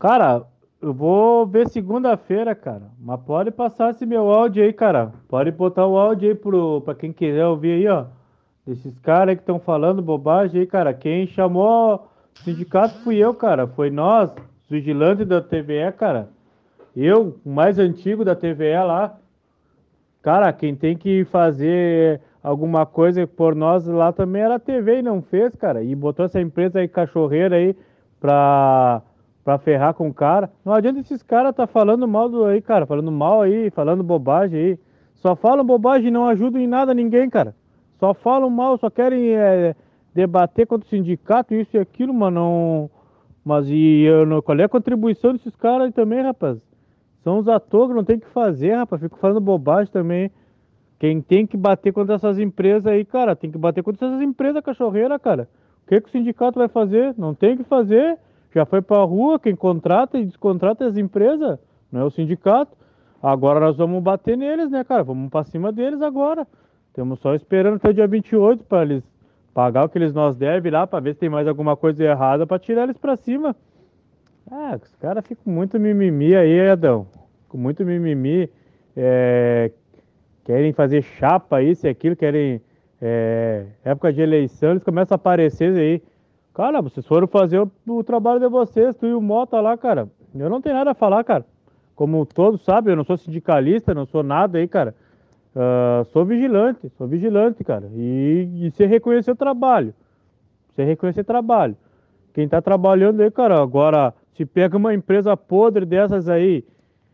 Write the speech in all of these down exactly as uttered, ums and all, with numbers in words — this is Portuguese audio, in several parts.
Cara, eu vou ver segunda-feira, cara. Mas pode passar esse meu áudio aí, cara. Pode botar o áudio aí pro, pra quem quiser ouvir aí, ó. Desses caras aí que estão falando bobagem aí, cara. Quem chamou o sindicato fui eu, cara. Foi nós, os vigilantes da T V E, cara. Eu, o mais antigo da T V E lá. Cara, quem tem que fazer alguma coisa por nós lá também era a T V e não fez, cara. E botou essa empresa aí, cachorreira aí, pra, pra ferrar com o cara. Não adianta esses caras tá falando mal do aí, cara. Falando mal aí, falando bobagem aí. Só falam bobagem e não ajudam em nada ninguém, cara. Só falam mal, só querem é, debater contra o sindicato, isso e aquilo, mas não. Mas e eu não- qual é a contribuição desses caras aí também, rapaz? São os atores que não tem o que fazer, rapaz. Fico falando bobagem também. Quem tem que bater contra essas empresas aí, cara, tem que bater contra essas empresas cachorreiras, cara. O que que o sindicato vai fazer? Não tem o que fazer. Já foi pra rua, quem contrata e descontrata as empresas, não é o sindicato. Agora nós vamos bater neles, né, cara? Vamos pra cima deles agora. Estamos só esperando até o dia vinte e oito para eles pagar o que eles nos devem lá, pra ver se tem mais alguma coisa errada pra tirar eles pra cima. Ah, os caras ficam muito mimimi aí, Adão. Com muito mimimi. É, querem fazer chapa, isso e aquilo, querem. É, época de eleição, eles começam a aparecer aí. Cara, vocês foram fazer o, o trabalho de vocês, tu e o Mota lá, cara. Eu não tenho nada a falar, cara. Como todos sabem, eu não sou sindicalista, não sou nada aí, cara. Ah, sou vigilante, sou vigilante, cara. E, e você reconhecer o trabalho. Você reconhecer trabalho. Quem tá trabalhando aí, cara, agora, se pega uma empresa podre dessas aí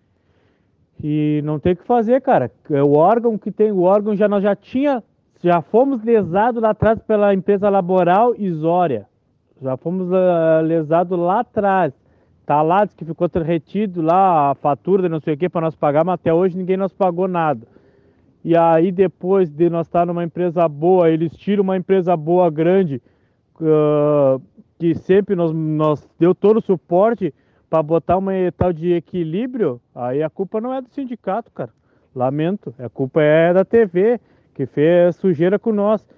e não tem o que fazer, cara. É o órgão que tem, o órgão já nós já tinha, já fomos lesados lá atrás pela empresa laboral Isória. Já fomos ah, lesados lá atrás. Tá lá, diz que ficou retido lá a fatura de não sei o que para nós pagar, mas até hoje ninguém nos pagou nada. E aí depois de nós estar numa empresa boa, eles tiram uma empresa boa grande ah, que sempre nos, nos deu todo o suporte para botar uma tal de equilíbrio, aí a culpa não é do sindicato, cara. Lamento. A culpa é da T V, que fez sujeira com nós.